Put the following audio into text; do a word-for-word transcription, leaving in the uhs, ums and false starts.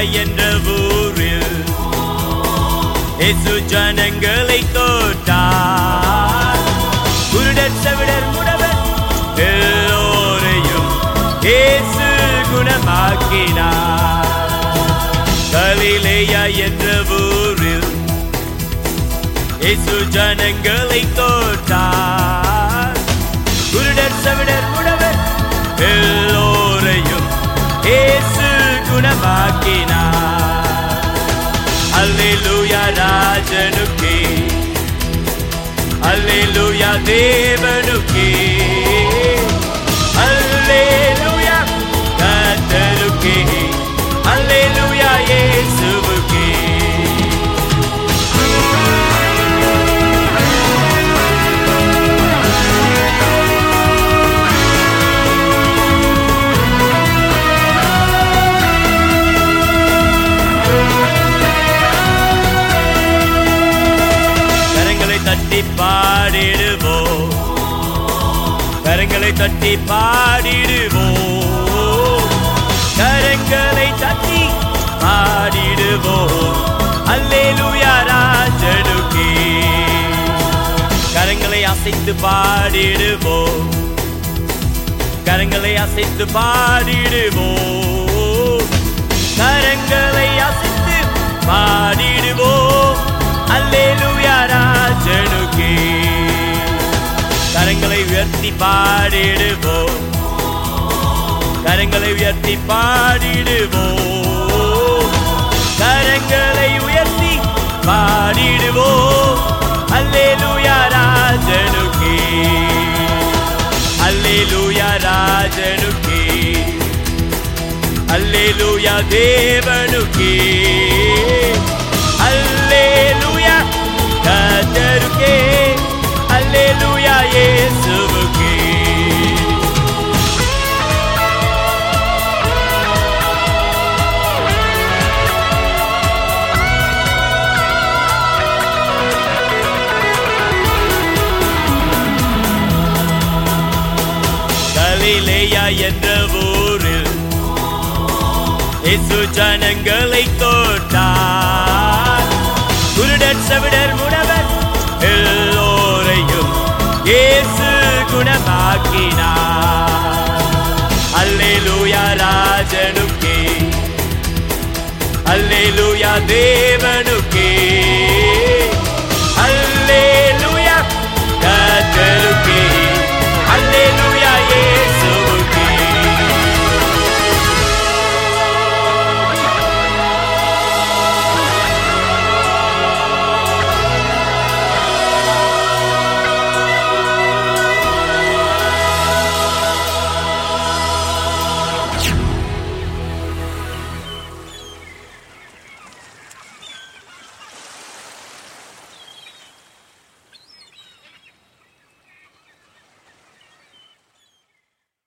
என்ற ஊரில் இயேசு ஜனங்களை தொட்டார். குருடர் செவிடர் முடவர் எல்லோரையும் இயேசு குணமாக்கினார். கலிலேயா என்ற ஊரில் இயேசு ஜனங்களை தொட்டார். குருடர் செவிடர் முடவர் எல்லோரையும் இயேசு குணமாக்கினார். அல்லேலூயா ராஜனுக்கே, அல்லேலூயா தேவனுக்கே, அல்லேலூயா கர்த்தருக்கே, அல்லேலூயா இயேசுவுக்கே. தட்டி பாடிடுவோம், கரங்களை தட்டி பாடிடுவோம், கரங்களை தட்டி பாடிடுவோம். அல்லேலூயா ராஜனுக்கே. கரங்களை அசைத்து பாடிடுவோம், கரங்களை அசைத்து பாடிடுவோம், கரங்களை அசைத்து பாடிடுவோம். அல்லேலூயா ராஜனுக்கே. கரங்களை உயர்த்தி பாடிடுவோம், கரங்களை உயர்த்தி பாடிடுவோம், கரங்களை உயர்த்தி பாடிடுவோம். அல்லேலூயா ராஜனுக்கே, அல்லேலூயா ராஜனுக்கே, அல்லேலூயா தேவனுக்கே, அல்லேலூயா கர்த்தருக்கே, அல்லேலூயா இயேசுவுக்கே. கலிலேயா என்ற ஊரில் இயேசு ஜனங்களை தொட்டார். குருடர் செவிடர் முடவர் எல்லோரையும் இயேசு குணமாக்கினார். அல்லேலூயா ராஜனுக்கே, அல்லேலூயா தேவனுக்கே,